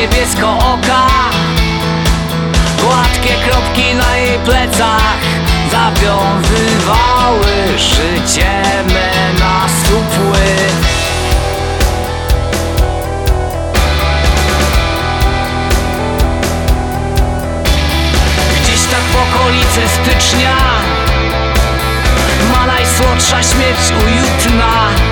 niebiesko oka. Gładkie kropki na jej plecach zawiązywały życie me na supły. Gdzieś tak w okolicy stycznia ma najsłodsza śmierć u Jutna.